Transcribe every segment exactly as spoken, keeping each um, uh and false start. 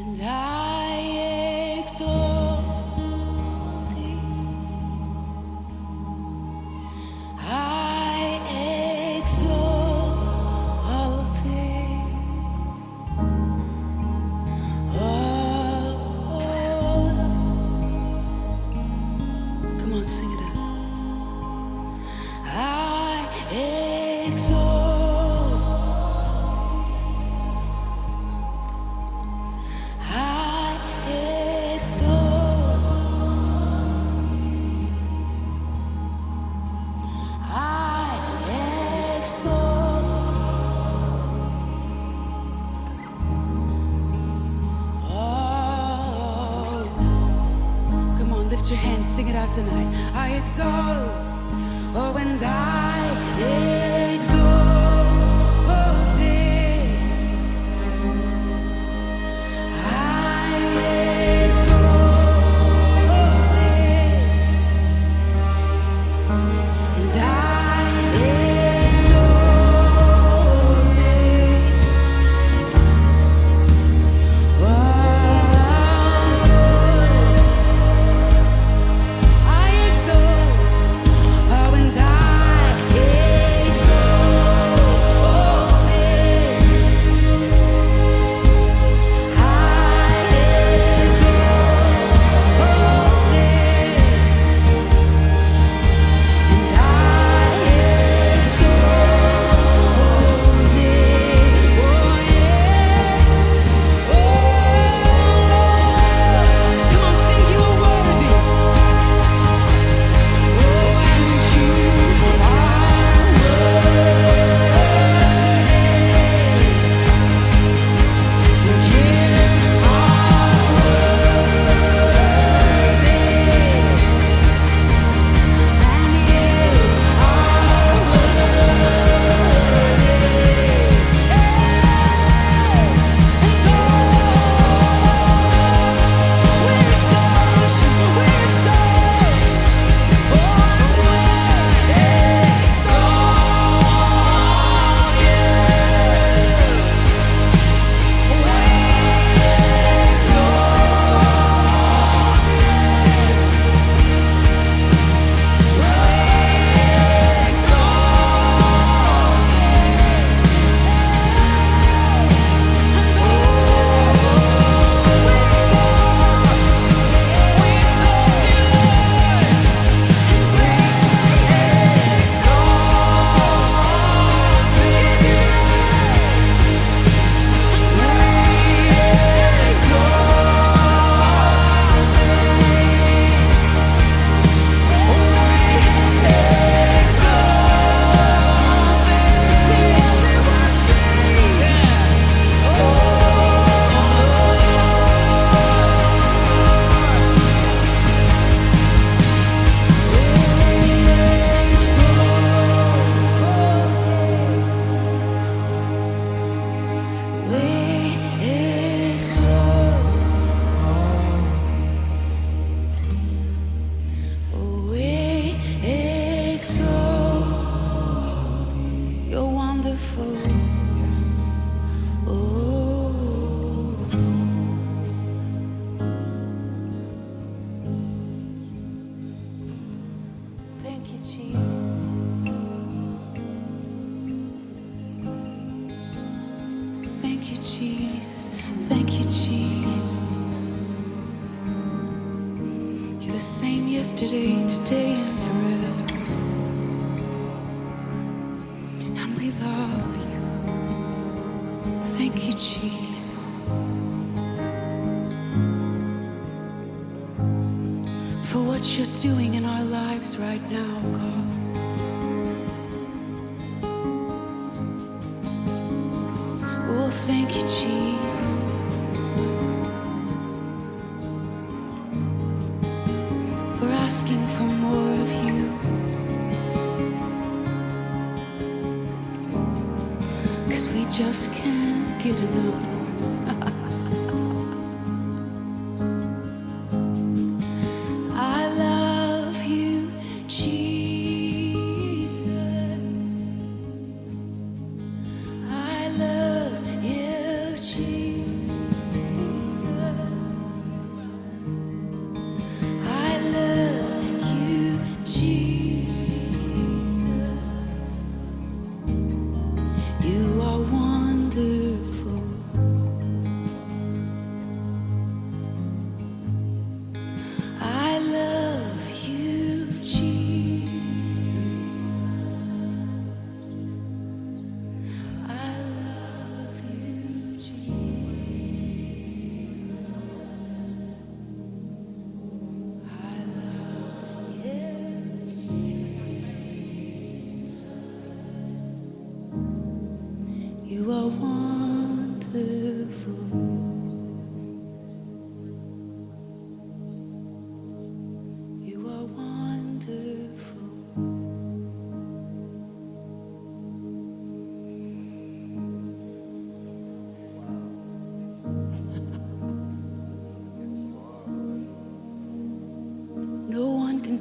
And I exalt thee. I exalt thee. Oh, come on, sing it out. I exalt. I exalt. I exalt. Oh, come on, lift your hands, sing it out tonight. I exalt. Oh, and I exalt thee. I exalt thee. And I exalt thee. Oh, I exalt. Oh, and I exalt thee. I exalt thee. And I exalt thee. Oh, yeah. Oh, come on, sing, you are worthy. Oh, and you are you're wonderful. Oh, thank you, Jesus. Thank you, Jesus. Thank you, Jesus. You're the same yesterday, today, and forever. And we love you. Thank you, Jesus. For what you're doing in our lives right now, God. Oh, thank you, Jesus. We're asking for more of you. Cause we just can't get enough. I love you, Jesus. I love you, Jesus.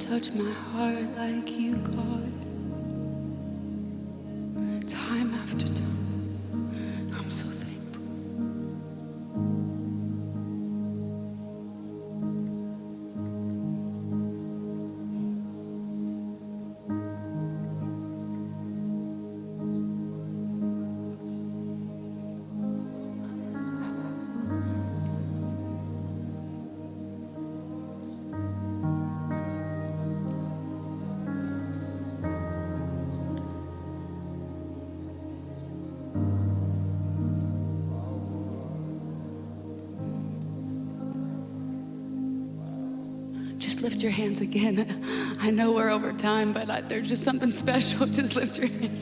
touch my heart like you, God. Time after time, I'm so thankful. Just lift your hands again. I know we're over time, but I, there's just something special. Just lift your hands.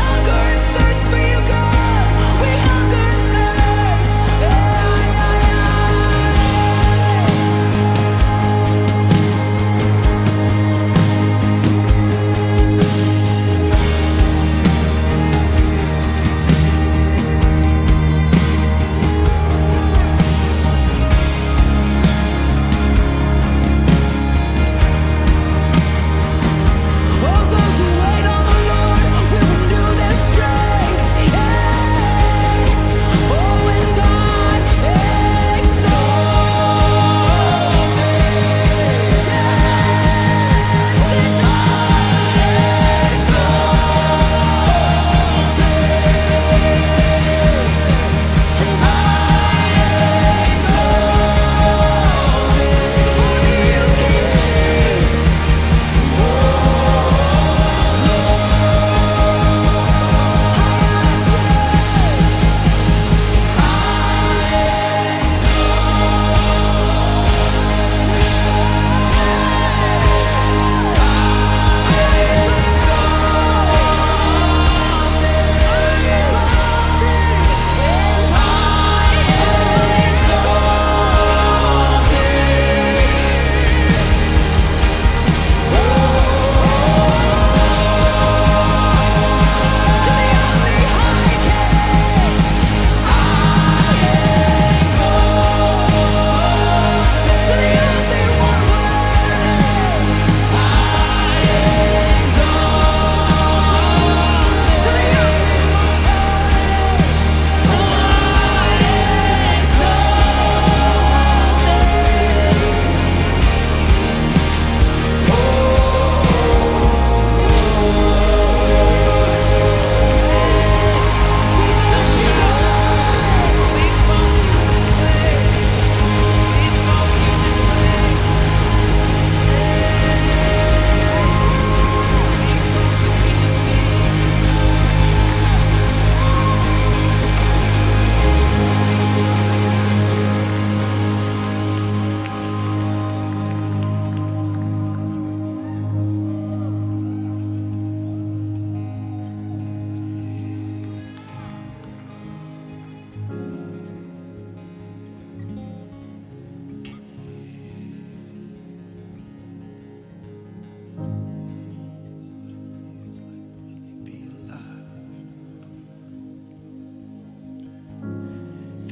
Yeah.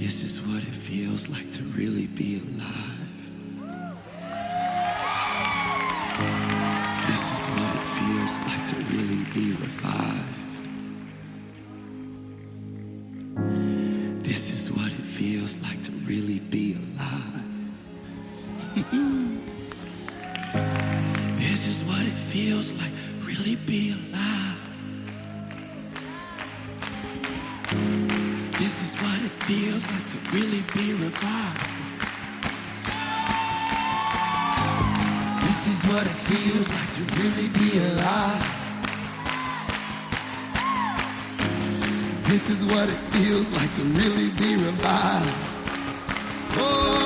This is what it feels like to really be alive. This is what it feels like to really be revived. This is what it feels like to really be alive. This is what it feels like, really be alive. This is what it feels like to really be revived. This is what it feels like to really be alive. This is what it feels like to really be revived. Oh.